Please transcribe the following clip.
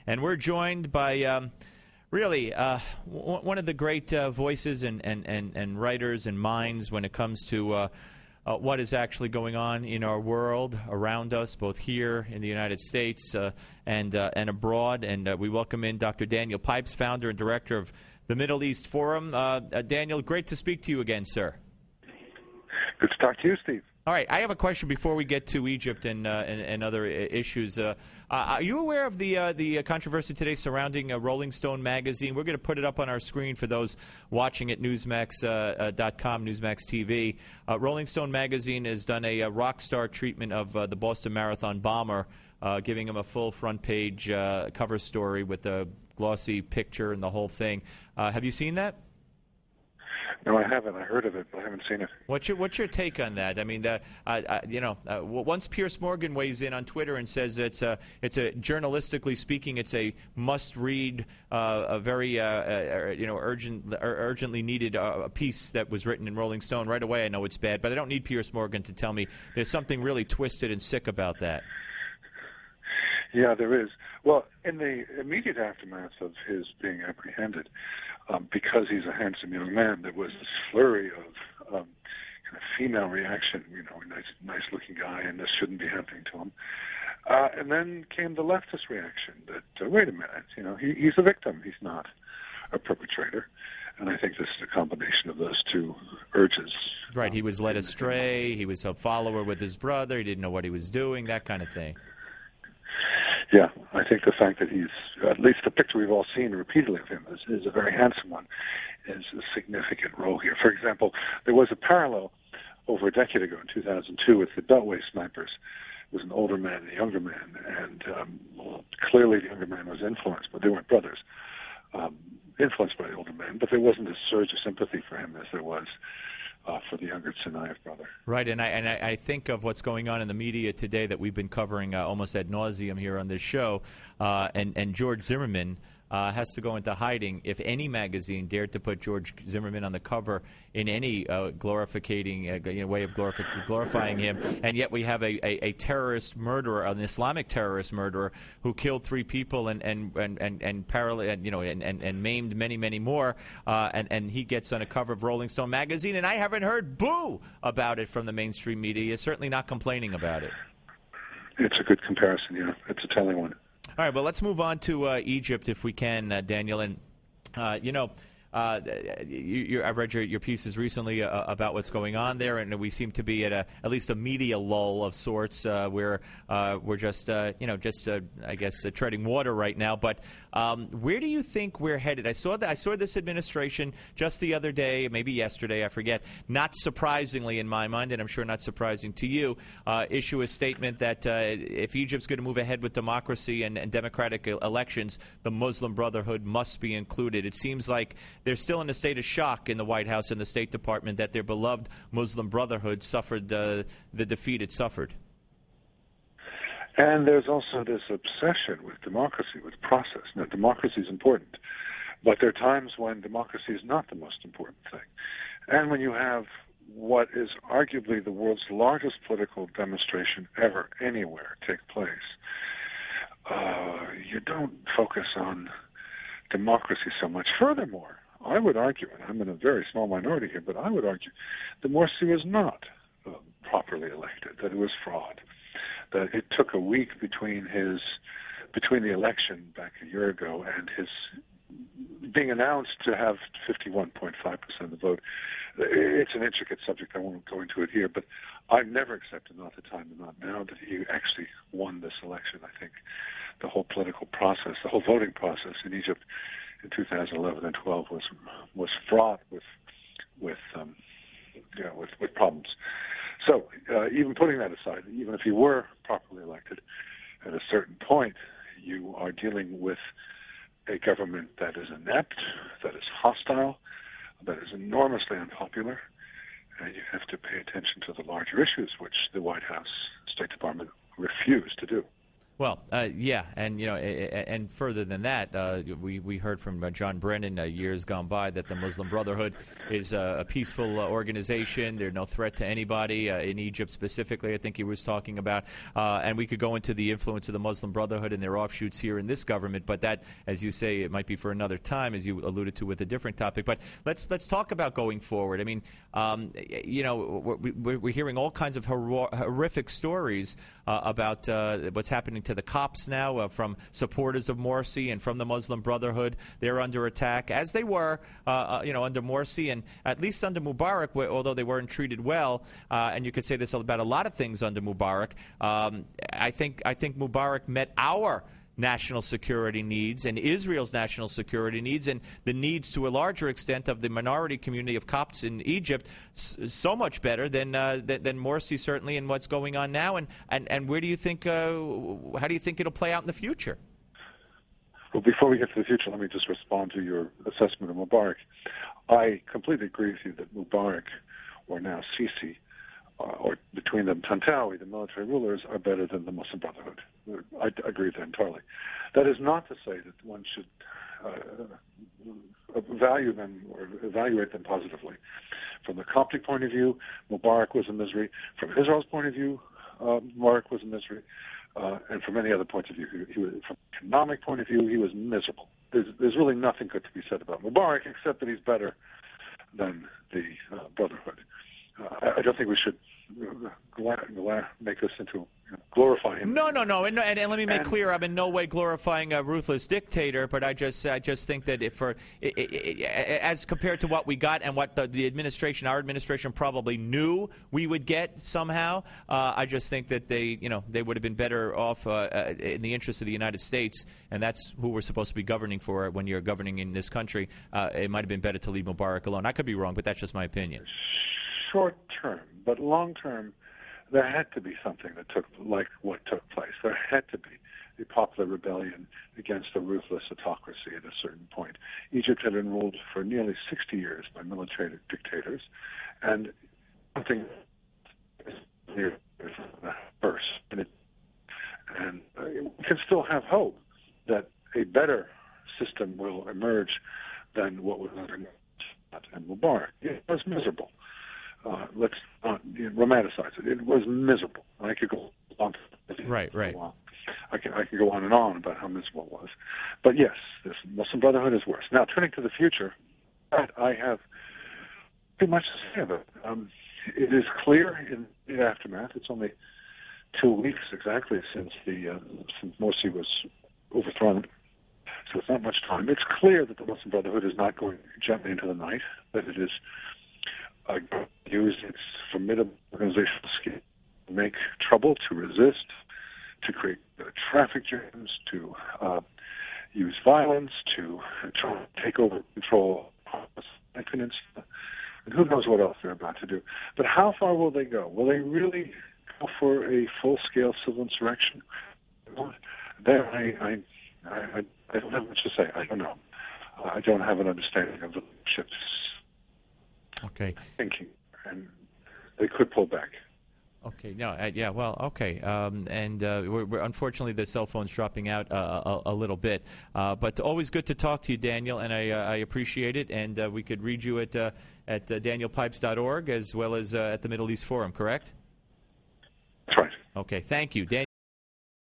And we're joined by really one of the great voices and writers and minds when it comes to what is actually going on in our world around us, both here in the United States and abroad. And we welcome in Dr. Daniel Pipes, founder and director of the Middle East Forum. Daniel, great to speak to you again, sir. Good to talk to you, Steve. All right, I have a question before we get to Egypt and other issues. Are you aware of the controversy today surrounding Rolling Stone magazine? We're going to put it up on our screen for those watching at Newsmax.com, Newsmax TV. Rolling Stone magazine has done a rock star treatment of the Boston Marathon bomber, giving him a full front page cover story with a glossy picture and the whole thing. Have you seen that? No, I haven't. I heard of it, but I haven't seen it. What's your take on that? I mean, once Piers Morgan weighs in on Twitter and says it's a journalistically speaking, it's a must-read, a very urgently needed piece that was written in Rolling Stone. Right away, I know it's bad, but I don't need Piers Morgan to tell me there's something really twisted and sick about that. Yeah, there is. Well, in the immediate aftermath of his being apprehended, because he's a handsome young man, there was this flurry of kind of female reaction, a nice-looking guy, and this shouldn't be happening to him. And then came the leftist reaction that, wait a minute, he's a victim, he's not a perpetrator. And I think this is a combination of those two urges. Right, he was led astray, he was a follower with his brother, he didn't know what he was doing, that kind of thing. Yeah, I think the fact that he's, at least the picture we've all seen repeatedly of him is a very handsome one, is a significant role here. For example, there was a parallel over a decade ago in 2002 with the Beltway snipers. It was an older man and a younger man, and clearly the younger man was influenced, but they weren't brothers, influenced by the older man, but there wasn't a surge of sympathy for him as there was for the younger Tsarnaev brother. Right, and I think of what's going on in the media today that we've been covering almost ad nauseum here on this show, and George Zimmerman has to go into hiding if any magazine dared to put George Zimmerman on the cover in any way of glorifying him, and yet we have a terrorist murderer, an Islamic terrorist murderer who killed 3 people and maimed many more, and he gets on a cover of Rolling Stone magazine, and I haven't heard boo about it from the mainstream media. He's certainly not complaining about it. It's a good comparison, yeah. It's a telling one. All right, well, let's move on to Egypt if we can, Daniel. And, I've read your pieces recently about what's going on there, and we seem to be at at least a media lull of sorts where we're just treading water right now. But where do you think we're headed? I saw this administration just the other day, maybe yesterday, I forget, not surprisingly in my mind, and I'm sure not surprising to you, issue a statement that if Egypt's going to move ahead with democracy and democratic elections, the Muslim Brotherhood must be included. It seems like they're still in a state of shock in the White House and the State Department that their beloved Muslim Brotherhood suffered the defeat it suffered. And there's also this obsession with democracy, with process. Now, democracy is important, but there are times when democracy is not the most important thing. And when you have what is arguably the world's largest political demonstration ever, anywhere, take place, you don't focus on democracy so much. Furthermore, I would argue, and I'm in a very small minority here, but I would argue that Morsi was not properly elected, that it was fraud, that it took a week between the election back a year ago and his being announced to have 51.5% of the vote. It's an intricate subject. I won't go into it here, but I've never accepted, not at the time and not now, that he actually won this election. I think the whole political process, the whole voting process in Egypt in 2011 and 12 was fraught with problems. So even putting that aside, even if he were properly elected, at a certain point, you are dealing with a government that is inept, that is hostile, that is enormously unpopular, and you have to pay attention to the larger issues, which the White House, State Department refused to do. Well, yeah, and and further than that, we heard from John Brennan years gone by that the Muslim Brotherhood is a peaceful organization. They're no threat to anybody in Egypt specifically. I think he was talking about, and we could go into the influence of the Muslim Brotherhood and their offshoots here in this government. But that, as you say, it might be for another time, as you alluded to with a different topic. But let's talk about going forward. I mean, we're hearing all kinds of horrific stories about what's happening to the Copts now from supporters of Morsi and from the Muslim Brotherhood. They're under attack, as they were, under Morsi and at least under Mubarak, although they weren't treated well. And you could say this about a lot of things under Mubarak. I think Mubarak met our national security needs and Israel's national security needs and the needs to a larger extent of the minority community of Copts in Egypt so much better than Morsi certainly and what's going on now. And where do you think how do you think it'll play out in the future? Well, before we get to the future, let me just respond to your assessment of Mubarak. I completely agree with you that Mubarak, or now Sisi, or between them, Tantawi, the military rulers, are better than the Muslim Brotherhood. I agree with that entirely. That is not to say that one should value them or evaluate them positively. From the Coptic point of view, Mubarak was a misery. From Israel's point of view, Mubarak was a misery. And from any other point of view, from an economic point of view, he was miserable. There's really nothing good to be said about Mubarak except that he's better than the Brotherhood. I don't think we should make this into glorify him. No. And let me make clear, I'm in no way glorifying a ruthless dictator, but I just think that as compared to what we got and what the administration, our administration, probably knew we would get somehow, I just think that they would have been better off in the interest of the United States, and that's who we're supposed to be governing for when you're governing in this country. It might have been better to leave Mubarak alone. I could be wrong, but that's just my opinion. Short term, but long term, there had to be something that took what took place. There had to be a popular rebellion against a ruthless autocracy at a certain point. Egypt had been ruled for nearly 60 years by military dictators, and something burst. And we can still have hope that a better system will emerge than what was under and Mubarak. It was miserable. Let's not romanticize it. It was miserable. I could go on. Right. I can go on and on about how miserable it was. But yes, this Muslim Brotherhood is worse. Now, turning to the future, I have too much to say about it. It is clear in the aftermath. It's only 2 weeks exactly since Morsi was overthrown, so it's not much time. It's clear that the Muslim Brotherhood is not going gently into the night, that it is use its formidable organizational skill to make trouble, to resist, to create traffic jams, to use violence, to try to take over control of the peninsula, and who knows what else they're about to do. But how far will they go? Will they really go for a full-scale civil insurrection? There, I don't have much to say. I don't know. I don't have an understanding of the ship's thinking, and they could pull back. Okay. No. Yeah. Well. Okay. We're unfortunately the cell phone's dropping out a little bit, but always good to talk to you, Daniel, and I appreciate it. And we could read you at danielpipes.org as well as at the Middle East Forum. Correct? That's right. Okay. Thank you, Daniel.